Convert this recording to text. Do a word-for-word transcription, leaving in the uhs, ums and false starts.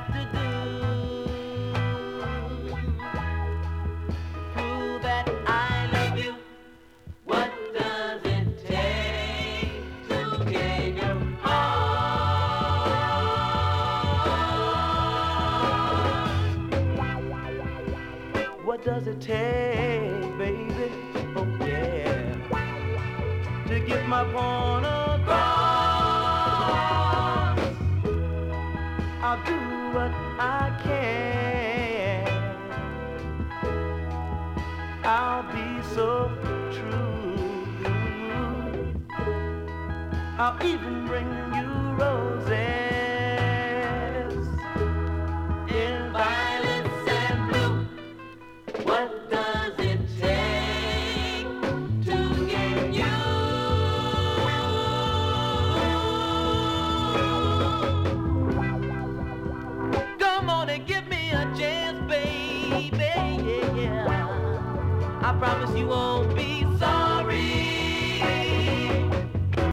have to do? Prove that I love you. What does it take to gain your heart? What does it take, baby? Oh yeah, to get my point across. I'll do what I can. I'll be so true. I'll even bring you roses in violets and blue. What does it take to get you? Come on and give me a chance, baby. Yeah, yeah. I promise you won't be sorry.